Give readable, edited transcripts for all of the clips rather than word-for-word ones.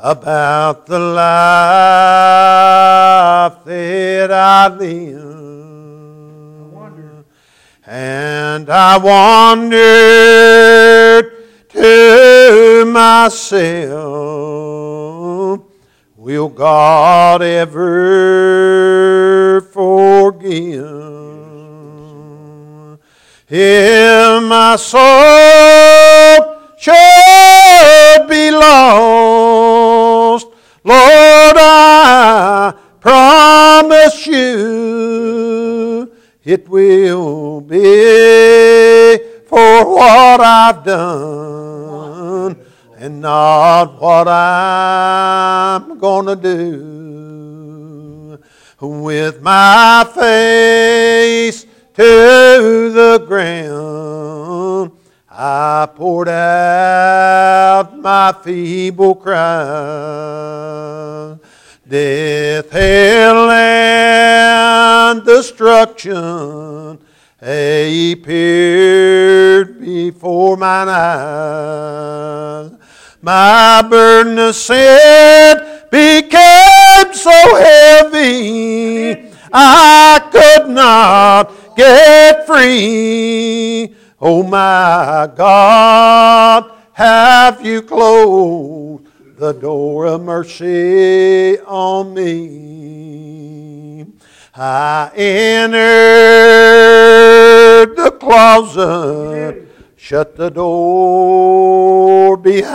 about the life that I live. And I wondered to myself, will God ever forgive? If my soul should be lost, Lord, I promise you it will be for what I've done and not what I'm gonna do. With my face to the ground, I poured out my feeble cry. Death, hell, and destruction appeared before mine eyes. My burden of sin became so heavy I could not get free. Oh my God, have you closed the door of mercy on me? I entered the closet, shut the door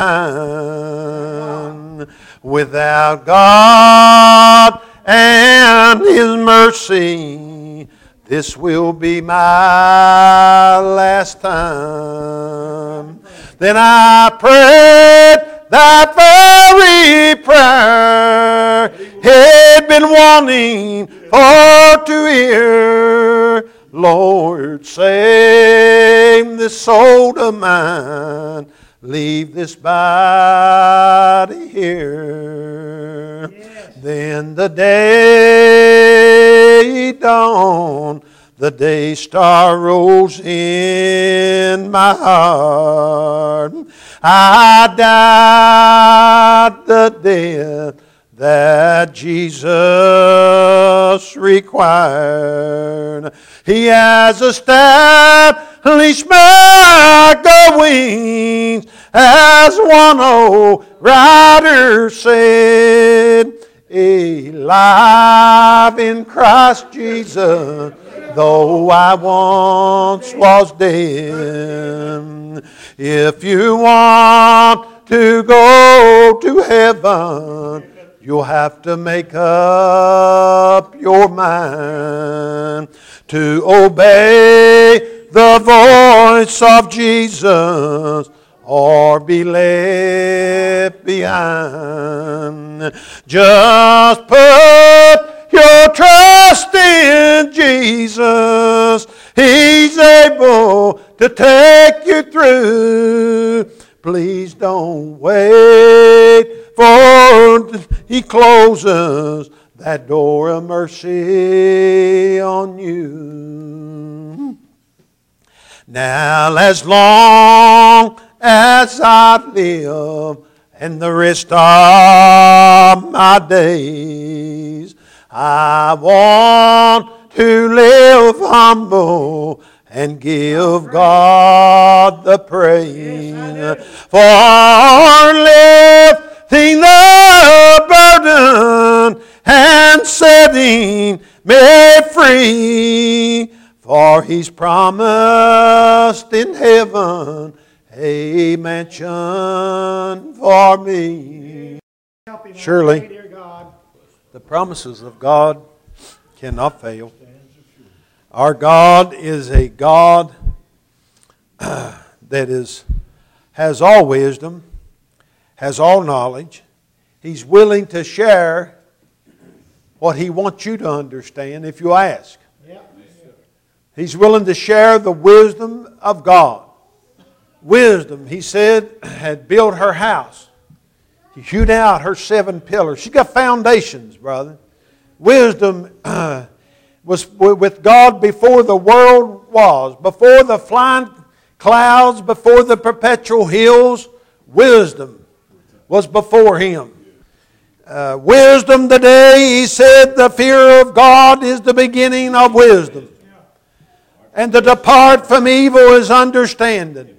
behind. Without God and His mercy, this will be my last time. Then I prayed that very prayer he'd been wanting for to hear. Lord, save this soul of mine. Leave this body here. Yes. Then the day dawned. The day star rose in my heart. I died the death that Jesus required. He has established my goings, as one old writer said, alive in Christ Jesus, though I once was dead. If you want to go to heaven, you'll have to make up your mind to obey the voice of Jesus or be left behind. Just put your trust in Jesus. He's able to take you through. Please don't wait for He closes that door of mercy on you. Now as long as I live and the rest of my days, I want to live humble and give God the praise for lifting the burden and setting me free. For He's promised in heaven a mansion for me. Surely, the promises of God cannot fail. Our God is a God that has all wisdom, has all knowledge. He's willing to share what He wants you to understand if you ask. He's willing to share the wisdom of God. Wisdom, He said, had built her house. He hewed out her 7 pillars. She got foundations, brother. Wisdom was with God before the world was, before the flying clouds, before the perpetual hills. Wisdom was before Him. wisdom today, he said, the fear of God is the beginning of wisdom. And to depart from evil is understanding.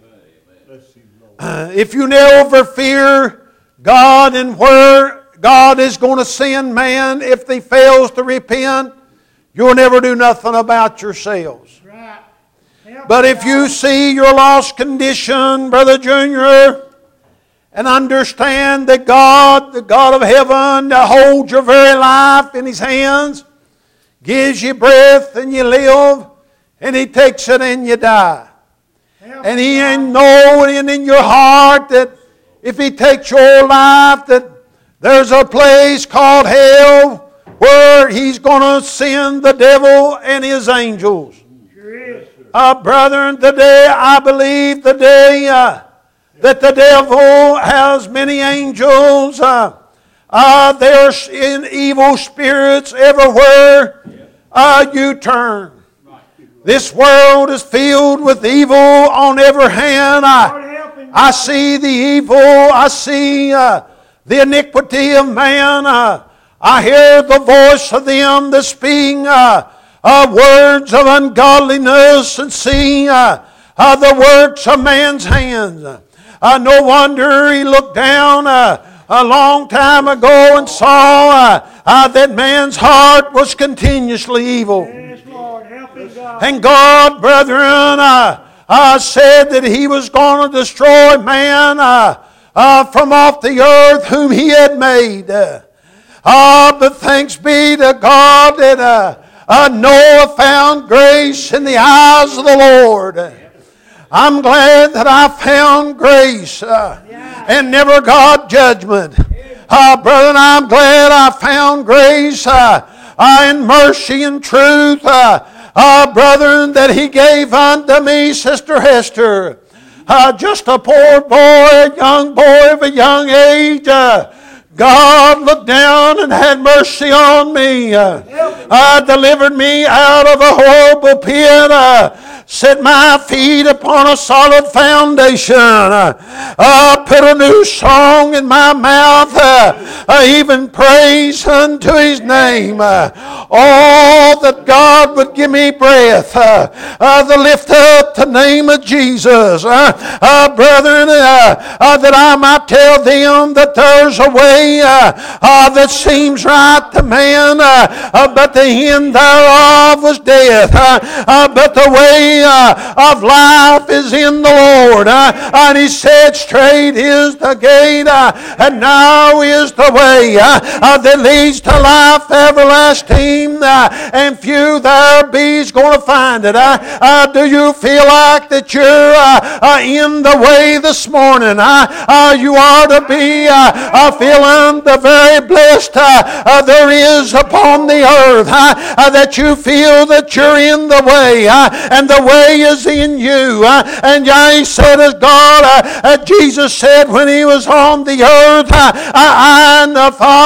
If you never fear God and where God is going to send man if he fails to repent, you'll never do nothing about yourselves. But if you see your lost condition, Brother Junior, and understand that God, the God of heaven, that holds your very life in His hands, gives you breath and you live, and He takes it and you die. And He ain't knowing in your heart that if He takes your life, that there's a place called hell where He's going to send the devil and his angels. Brethren, today I believe today that the devil has many angels. There's in evil spirits everywhere you turn. This world is filled with evil on every hand. I see the evil. I see the iniquity of man. I hear the voice of them that speak words of ungodliness and see the works of man's hands. No wonder he looked down a long time ago and saw that man's heart was continuously evil. And God, brethren, said that He was going to destroy man from off the earth whom He had made. But thanks be to God that Noah found grace in the eyes of the Lord. I'm glad that I found grace and never got judgment. Brethren, I'm glad I found grace and mercy and truth. Brethren, that He gave unto me, Sister Hester. Just a poor boy, a young boy of a young age. God looked down and had mercy on me. Delivered me out of a horrible pit. Set my feet upon a solid foundation. Put a new song in my mouth. Even praise unto His name. Oh, that God would give me breath to lift up the name of Jesus. Brethren, that I might tell them that there's a way that seems right to man, but the end thereof was death. But the way of life is in the Lord. And He said, straight is the gate, and now is the way that leads to life everlasting, and few there be's going to find it. Do you feel like that you're in the way this morning? You ought to be feeling the very blessed there is upon the earth, that you feel that you're in the way, and the way is in you. And I said, as God, Jesus said when He was on the earth, I and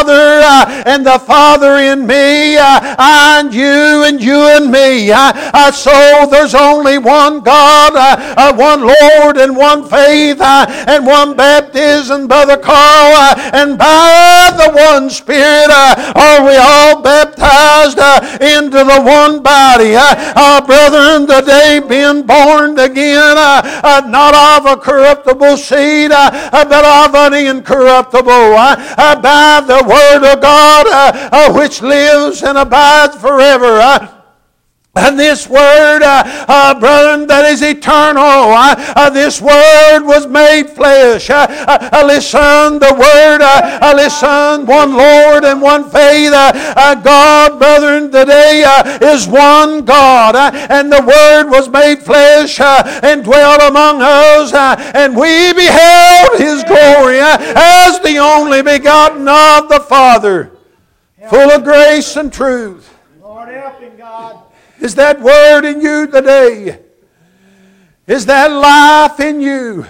the Father in me, I and you and me. So there's only one God, one Lord, and one faith, and one baptism, Brother Carl, and by the one Spirit are we all baptized into the one body. Brethren, today being born again, not of a corruptible seed, but of an incorruptible, by the Word of God, which lives and abides forever. And this Word, brethren, that is eternal. This Word was made flesh. Listen, the Word, listen, one Lord and one faith. God, brethren, today is one God. And the Word was made flesh and dwelt among us. And we beheld His glory as the only begotten of the Father, full of grace and truth. Lord, help Him, God. Is that Word in you today? Is that life in you?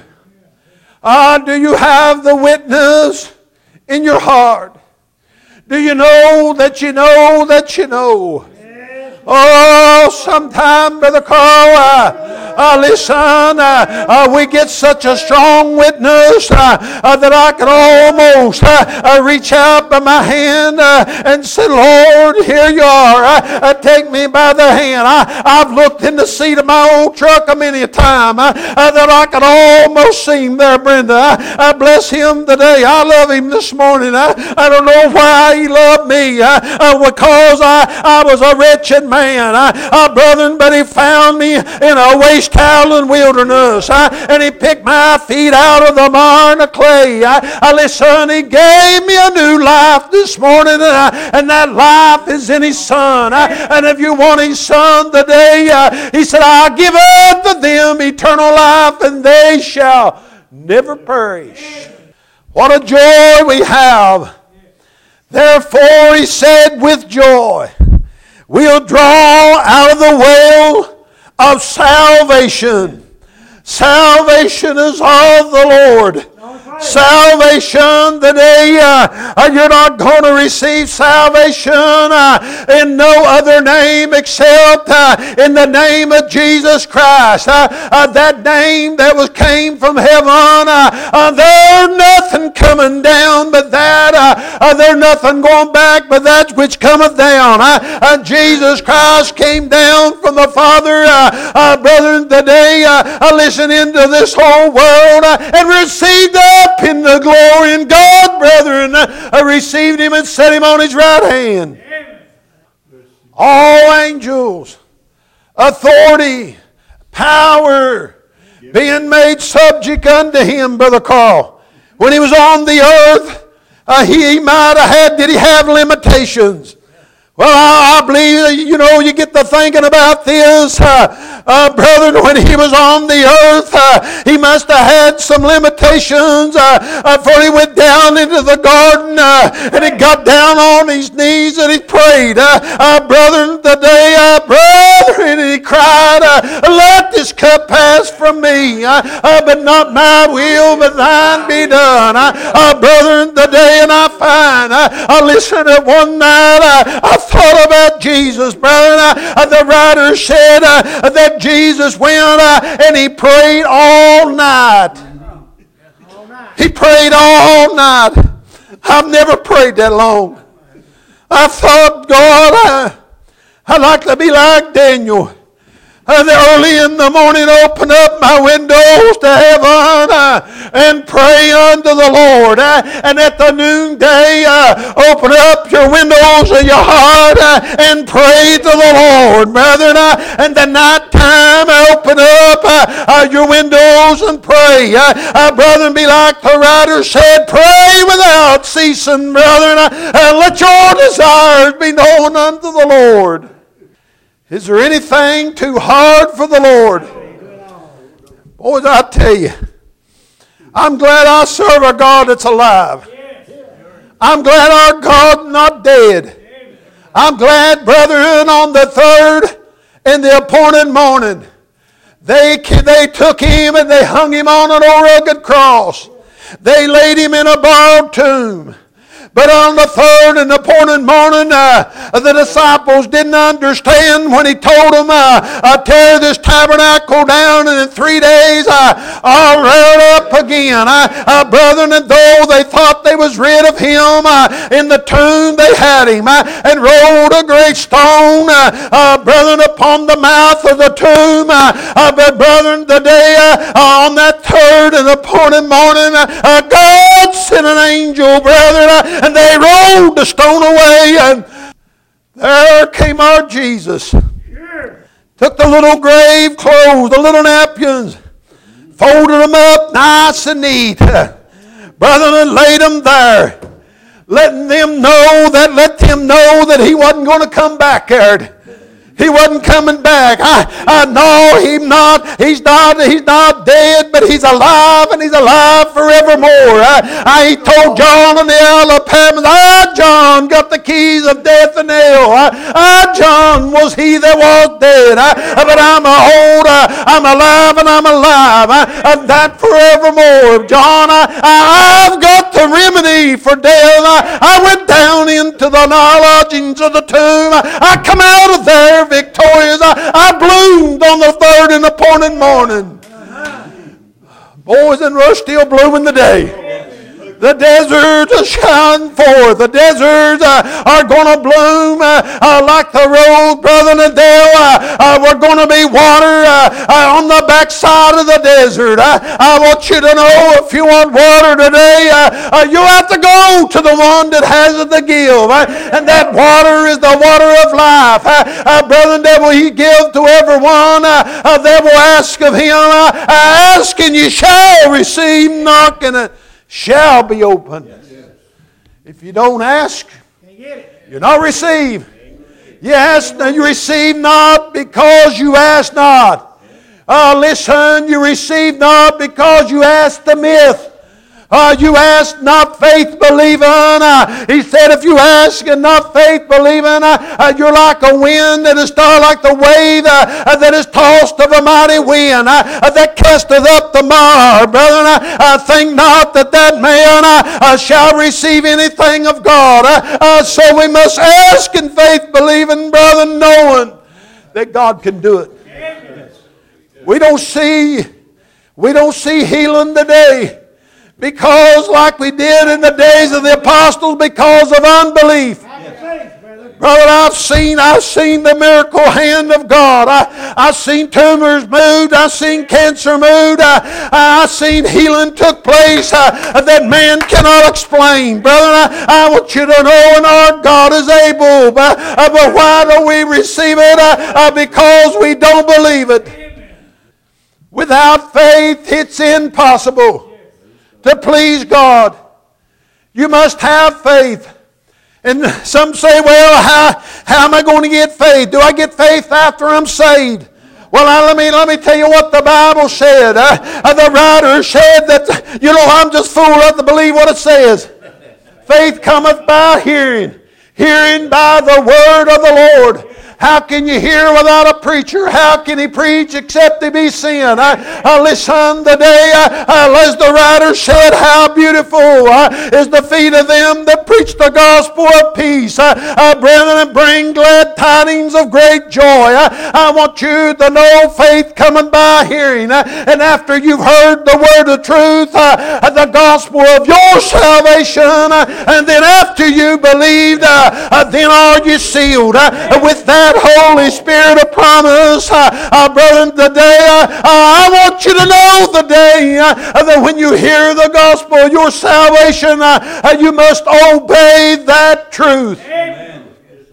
Do you have the witness in your heart? Do you know that you know that you know? Oh, sometime, Brother Carl, Listen, we get such a strong witness that I can almost reach out by my hand and say, Lord, here you are. Take me by the hand. I've looked in the seat of my old truck a many a time that I could almost see him there, Brenda. I bless him today. I love him this morning. I don't know why he loved me. Because I was a wretched man. Brother, but he found me in a waste howling wilderness. And he picked my feet out of the mire of clay. Listen, he gave me a new life this morning. And that life is in his Son. And if you want his Son today, he said, I'll give unto them eternal life, and they shall never perish. What a joy we have. Therefore, he said, with joy, we'll draw out of the well of salvation. Salvation is of the Lord. Salvation today, you're not going to receive salvation in no other name except in the name of Jesus Christ. That name that came from heaven, there's nothing coming down but that. There's nothing going back but that which cometh down. Jesus Christ came down from the Father. Brethren, today, listen into this whole world and received up in the glory, and God, brethren, received him and set him on his right hand. All angels, authority, power, being made subject unto him, Brother Carl. When he was on the earth, he might have had, did he have limitations? Well, I believe, you get to thinking about this. Brother, when he was on the earth, he must have had some limitations. For he went down into the garden and he got down on his knees and he prayed. Brother, and he cried, let this cup pass from me. But not my will, but thine be done. Brother, today, and I find, listen, at one night, I thought about Jesus, brother. The writer said that Jesus went and he prayed all night. He prayed all night. I've never prayed that long. I thought, God, I'd like to be like Daniel. Early in the morning, open up my windows to heaven and pray unto the Lord. And at the noonday, open up your windows of your heart and pray to the Lord, brethren. And the night time, open up your windows and pray. Brethren, be like the writer said, pray without ceasing, brethren. Let your desires be known unto the Lord. Is there anything too hard for the Lord? Boys, I tell you, I'm glad I serve a God that's alive. I'm glad our God's not dead. I'm glad, brethren, on the third and the appointed morning, they took him and they hung him on an old rugged cross. They laid him in a borrowed tomb. But on the third and appointed morning, the disciples didn't understand when he told them, tear this tabernacle down, and in 3 days I'll rear it up again. Brethren, and though they thought they was rid of him, in the tomb they had him, and rolled a great stone, brethren, upon the mouth of the tomb. But brethren, today, on that third and appointed morning, God sent an angel, brethren, and they rolled the stone away, and there came our Jesus. Took the little grave clothes, the little napkins, folded them up nice and neat, brethren, and laid them there, let them know that he wasn't going to come back there. He wasn't coming back. No, he's not dead, but he's alive, and he's alive forevermore. He told John on the Isle of Patmos, John got the keys of death and hell. John was he that was dead. But I'm alive, and I'm alive. And that forevermore. John, I've got the remedy for death. I went down into the lodgings of the tomb. I come out of there victorious. I bloomed on the third and appointed morning. Boys and rush still blooming today. The deserts are shining forth. The deserts are going to bloom like the rose, Brother Nadell. We're going to be water on the backside of the desert. I want you to know, if you want water today, you have to go to the one that has it to give. And that water is the water of life. Brother Nadell, He give to everyone that will ask of Him. Ask and you shall receive. Knock and it shall be open. If you don't ask, you're not receive. Yes, you receive not because you ask not. Listen, you receive not because you ask the myth. You ask not faith believing. He said if you ask and not faith believing, you're like a wind that is started like the wave that is tossed of a mighty wind that casteth up the mar. Brethren, think not that man shall receive anything of God. So we must ask in faith believing, brother, knowing that God can do it. We don't see healing today. Because like we did in the days of the apostles, because of unbelief. Brother, I've seen the miracle hand of God. I've seen tumors moved. I've seen cancer moved. I've seen healing took place that man cannot explain. Brother, I want you to know, and our God is able. But why don't we receive it? Because we don't believe it. Without faith, it's impossible to please God. You must have faith. And some say, well, how am I going to get faith? Do I get faith after I'm saved? Well, let me tell you what the Bible said. The writer said that, I'm just fool enough to believe what it says. Faith cometh by hearing, hearing by the word of the Lord. How can you hear without a preacher? How can he preach except he be sent? Listen today, as the writer said, how beautiful is the feet of them that preach the gospel of peace. Brethren, and bring glad tidings of great joy. I want you to know faith coming by hearing. And after you've heard the word of truth, the gospel of your salvation, and then after you believed, then are you sealed with that Holy Spirit of promise. Brethren, today I want you to know today that when you hear the gospel of your salvation, you must obey that truth. Amen.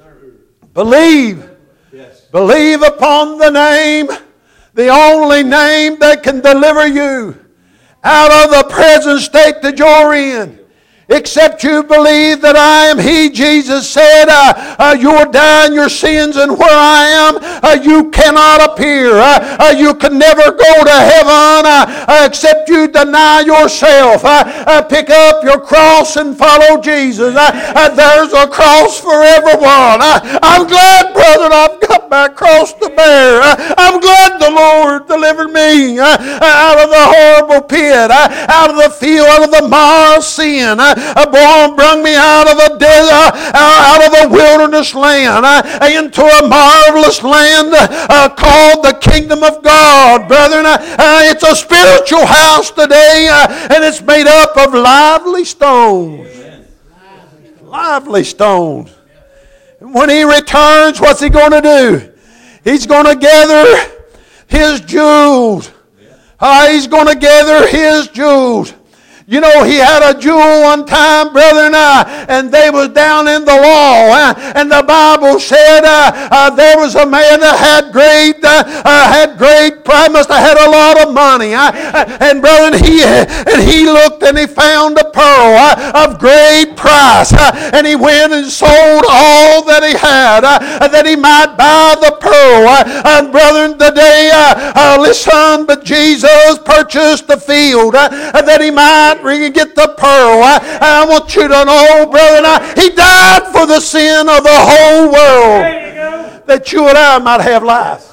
Believe. Yes. Believe upon the name, the only name that can deliver you out of the present state that you're in. Except you believe that I am He. Jesus said, you're dying your sins, and where I am, you cannot appear. You can never go to heaven except you deny yourself. Pick up your cross and follow Jesus. There's a cross for everyone. I'm glad, brother, I've got my cross to bear. I'm glad the Lord delivered me out of the horrible pit, out of the field, out of the mire of sin. Brought me out of the desert, out of the wilderness land, into a marvelous land called the kingdom of God. Brethren, it's a spiritual house today, and it's made up of lively stones. Lively stones. And when He returns, what's He going to do? He's going to gather His jewels. He's going to gather His jewels. You know, he had a jewel one time, brethren, and they was down in the law. And the Bible said there was a man that had great pride, must have had a lot of money. And brethren, he looked and he found a pearl of great price. And he went and sold all that he had that he might buy the pearl. And brethren, today, listen, but Jesus purchased the field that he might get the pearl. I want you to know, brother, He died for the sin of the whole world, that you and I might have life.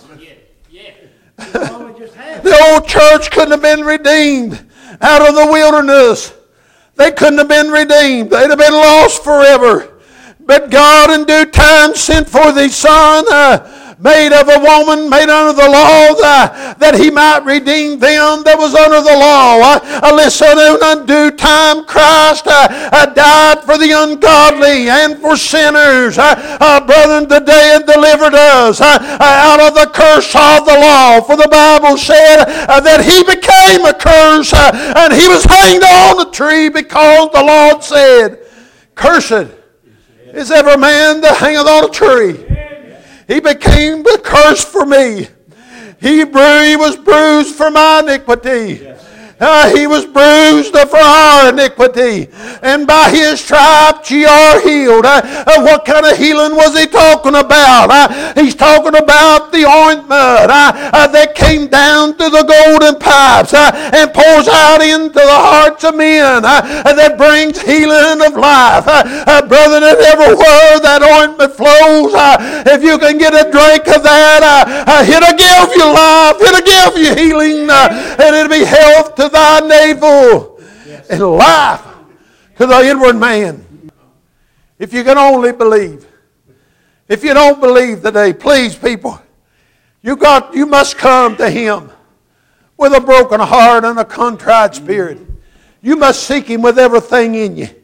The old church couldn't have been redeemed out of the wilderness. They couldn't have been redeemed. They'd have been lost forever. But God in due time sent forth His Son made of a woman, made under the law, that He might redeem them that was under the law. Listen, in undue time Christ died for the ungodly and for sinners. Brethren, today it delivered us out of the curse of the law. For the Bible said that He became a curse and He was hanged on the tree because the Lord said, "Cursed is every man that hangeth on a tree." He became the curse for me. He was bruised for my iniquity. He was bruised for our iniquity, and by His stripes ye are healed. What kind of healing was He talking about? He's talking about the ointment that came down through the golden pipes and pours out into the hearts of men that brings healing of life. Brethren, everywhere that ointment flows, if you can get a drink of that, it'll give you life, it'll give you healing, and it'll be health to thy navel and life to the inward man. If you can only believe. If you don't believe today, please, people, you must come to Him with a broken heart and a contrite spirit. You must seek Him with everything in you.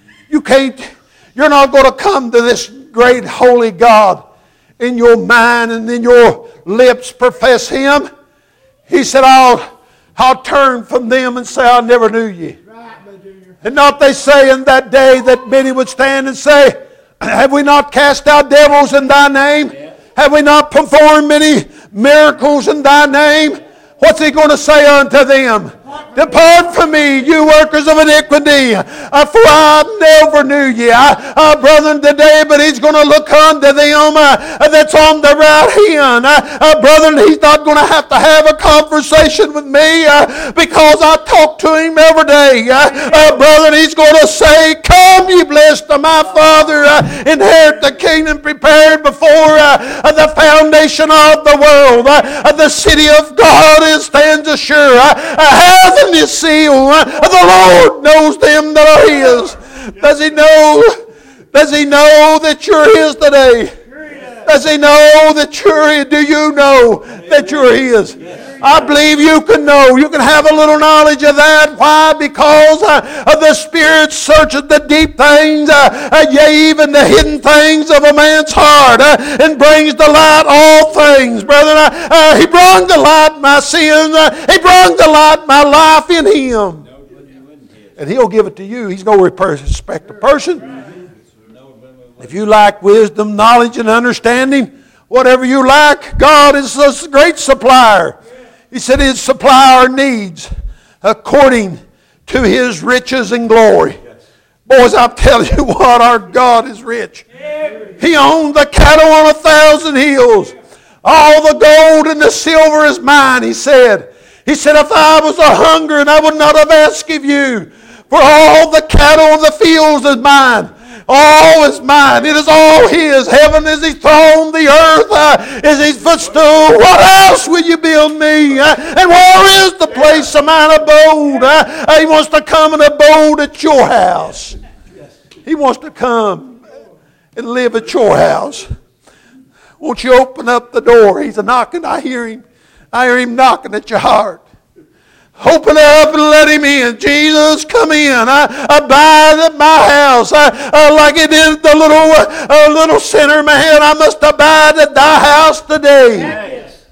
You're not going to come to this great holy God in your mind and in your lips profess Him. He said, I'll turn from them and say, I never knew you. And not they say in that day that many would stand and say, have we not cast out devils in thy name? Have we not performed many miracles in thy name? What's He going to say unto them? Depart from me, you workers of iniquity, for I never knew you. Brethren, today, but He's going to look unto them that's on the right hand. Brethren, He's not going to have a conversation with me because I talk to Him every day. Brethren, He's going to say, come, ye blessed of my Father, inherit the kingdom prepared before the foundation of the world. The city of God stands assured. Heaven is sealed. The Lord knows them that are His. Does He know? Does He know that you're His today? Does He know that you're His? Do you know that you're His? I believe you can know. You can have a little knowledge of that. Why? Because the Spirit searcheth the deep things, yea, even the hidden things of a man's heart, and brings to light all things. Brethren, He brought to light my sins. He brought to light my life in Him. And He'll give it to you. He's no respect of person. If you lack wisdom, knowledge, and understanding, whatever you lack, God is a great supplier. He said He'd supply our needs according to His riches and glory. Boys, I'm telling you what, our God is rich. He owned the cattle on 1,000 hills. All the gold and the silver is mine, He said. He said, if I was a hunger, and I would not have asked of you, for all the cattle of the fields is mine. All is mine. It is all His. Heaven is His throne. The earth is His footstool. What else will you build me? And where is the place of mine abode? He wants to come and abode at your house. He wants to come and live at your house. Won't you open up the door? He's a knocking. I hear Him. I hear Him knocking at your heart. Open up and let Him in. Jesus, come in. Abide at my house. Like He did the little sinner man. I must abide at thy house today. Yes.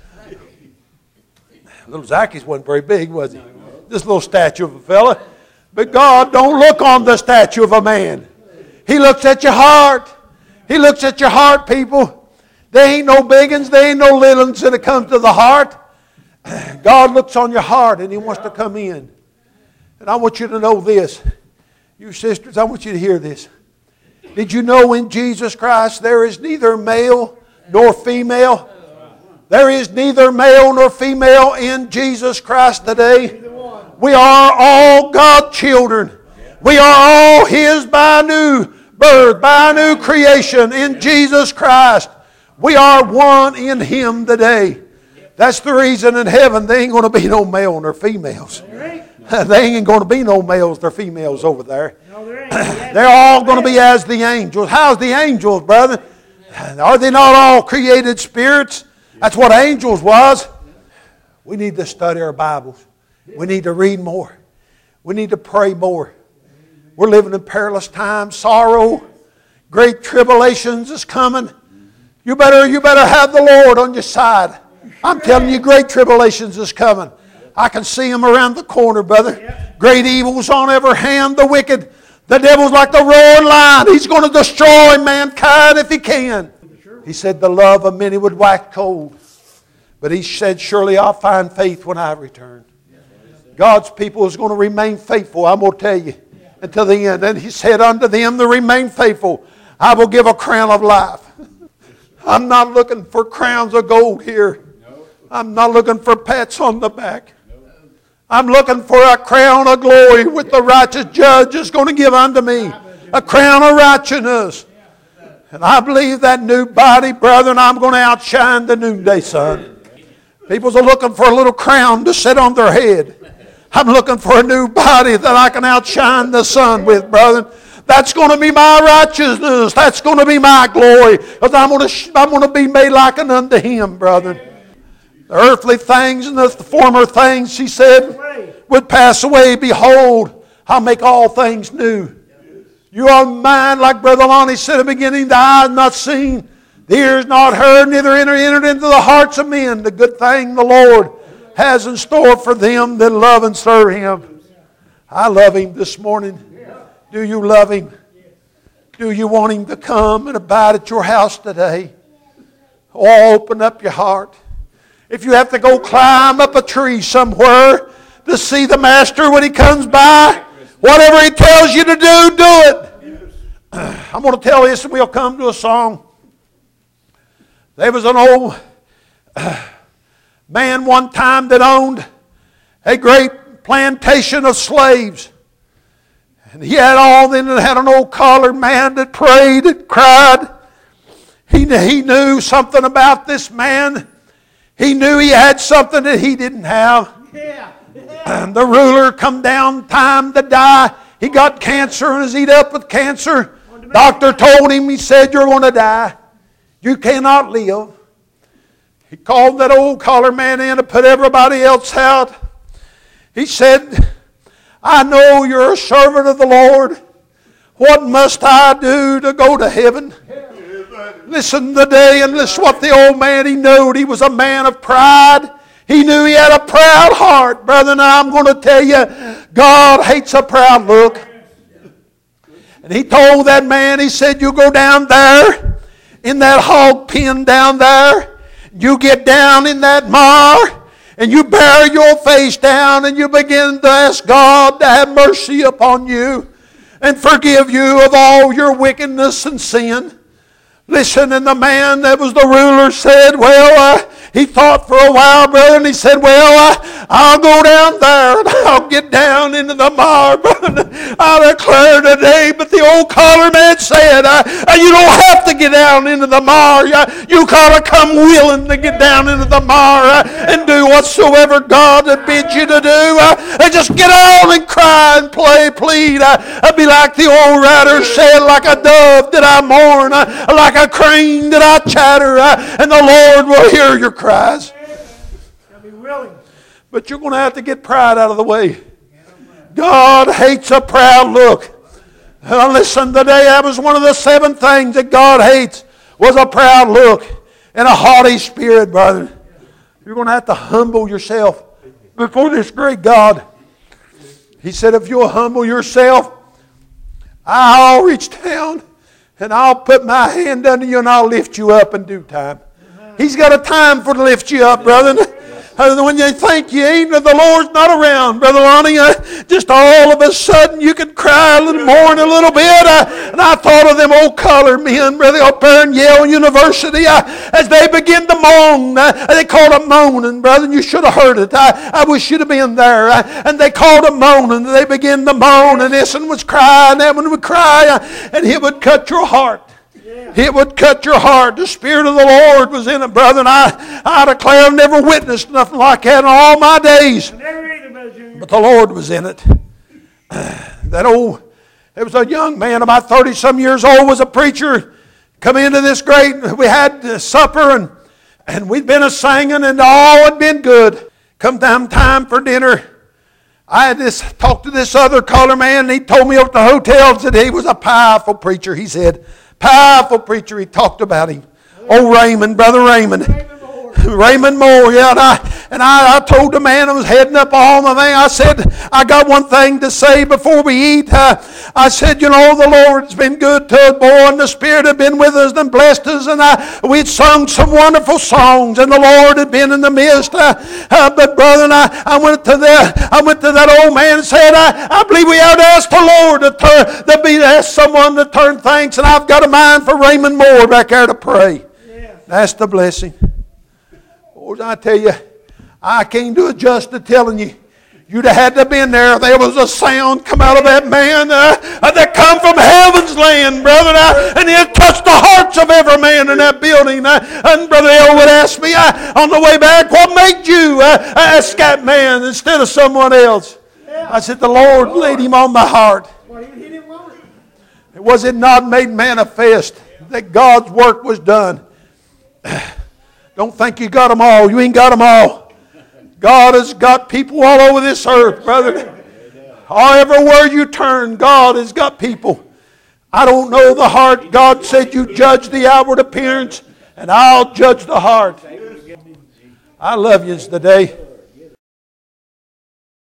Little Zacchaeus wasn't very big, was he? This little statue of a fella. But God don't look on the statue of a man. He looks at your heart. He looks at your heart, people. There ain't no big uns. There ain't no little uns when it comes to the heart. God looks on your heart and He wants to come in. And I want you to know this. You sisters, I want you to hear this. Did you know in Jesus Christ there is neither male nor female? There is neither male nor female in Jesus Christ today. We are all God's children. We are all His by new birth, by new creation in Jesus Christ. We are one in Him today. That's the reason in heaven there ain't going to be no male nor females. There ain't going to be no males nor females over there. They're all going to be as the angels. How's the angels, brother? Are they not all created spirits? That's what angels was. We need to study our Bibles. We need to read more. We need to pray more. We're living in perilous times. Sorrow, great tribulations is coming. You better have the Lord on your side. I'm telling you, great tribulations is coming. I can see them around the corner, brother. Great evils on every hand. The wicked, the devil's like the roaring lion. He's going to destroy mankind if he can. He said the love of many would wax cold. But he said, surely I'll find faith when I return. God's people is going to remain faithful, I'm going to tell you, until the end. And he said unto them that remain faithful, I will give a crown of life. I'm not looking for crowns of gold here. I'm not looking for pats on the back. I'm looking for a crown of glory which the righteous judge is going to give unto me. A crown of righteousness. And I believe that new body, brethren, I'm going to outshine the noonday sun. People are looking for a little crown to sit on their head. I'm looking for a new body that I can outshine the sun with, brethren. That's going to be my righteousness. That's going to be my glory. Because I'm going to be made like unto Him, brethren. The earthly things and the former things, he said, would pass away. Behold, I'll make all things new. You are mine, like Brother Lonnie said at the beginning, the eye not seen, the ears not heard, neither entered into the hearts of men the good thing the Lord has in store for them that love and serve Him. I love Him this morning. Do you love Him? Do you want Him to come and abide at your house today? Oh, open up your heart. If you have to go climb up a tree somewhere to see the Master when He comes by, whatever He tells you to do, do it. I'm going to tell this and we'll come to a song. There was an old man one time that owned a great plantation of slaves. And he had an old collared man that prayed and cried. He knew something about this man. He knew he had something that he didn't have. And the ruler come down time to die. He got cancer and is eat up with cancer. Doctor told him, he said, you're going to die. You cannot live. He called that old collared man in to put everybody else out. He said, I know you're a servant of the Lord. What must I do to go to heaven? Listen today and listen what the old man, he knew. He was a man of pride. He knew he had a proud heart. Brother, and I'm going to tell you, God hates a proud look. And he told that man, he said, you go down there in that hog pen down there. You get down in that mire and you bury your face down and you begin to ask God to have mercy upon you and forgive you of all your wickedness and sin. Listen, and the man that was the ruler said, well, he thought for a while, brother, and he said, well, I'll go down there and I'll get down into the mire, brother. I declare today, but the old collar man said, you don't have to get down into the mire. You gotta come willing to get down into the mire and do whatsoever God bids you to do. And just get on and cry and plead. I'd be like the old writer said, like a dove that I mourn, like a crane that I chatter, and the Lord will hear your cries. But you're going to have to get pride out of the way. God hates a proud look. Listen, today that was one of the 7 things that God hates, was a proud look and a haughty spirit, brother. You're going to have to humble yourself before this great God. He said, if you'll humble yourself, I'll reach down and I'll put my hand under you and I'll lift you up in due time. He's got a time for to lift you up, brother. When you think you ain't, the Lord's not around, Brother Lonnie, just all of a sudden you can cry a little more in a little bit. And I thought of them old colored men, brother, up there in Yale University, as they begin to moan. They called them moaning, brother, and you should have heard it. I wish you'd have been there. And they called them moaning. They began to moan, and this one was crying, that one would cry, and it would cut your heart. It would cut your heart. The Spirit of the Lord was in it, brother. And I declare I've never witnessed nothing like that in all my days. But the Lord was in it. There was a young man about 30-some years old, was a preacher, come into this great, we had supper and we'd been a-singing and all had been good. Come time for dinner, I had talked to this other colored man, and he told me up at the hotel that he was a powerful preacher. He said, powerful preacher. He talked about him. Oh, Raymond, Brother Raymond. Raymond Moore, yeah. And I told the man I was heading up all my thing. I said, I got one thing to say before we eat. I said, you know, the Lord's been good to us, boy, and the Spirit had been with us and blessed us, and we'd sung some wonderful songs, and the Lord had been in the midst. But brother, and I went to that old man and said, I believe we ought to ask the Lord to ask someone to turn thanks, and I've got a mind for Raymond Moore back there to pray. Yeah. That's the blessing. I tell you, I can't do it justice telling you. You'd have had to have been there. There was a sound come out of that man that come from heaven's land, brother. And it touched the hearts of every man in that building. And Brother Elwood asked me on the way back, what made you a scat man instead of someone else? I said, the Lord laid him on my heart. Was it not made manifest that God's work was done? Don't think you got them all. You ain't got them all. God has got people all over this earth, brother. Everywhere you turn, God has got people. I don't know the heart. God said you judge the outward appearance, and I'll judge the heart. I love you today.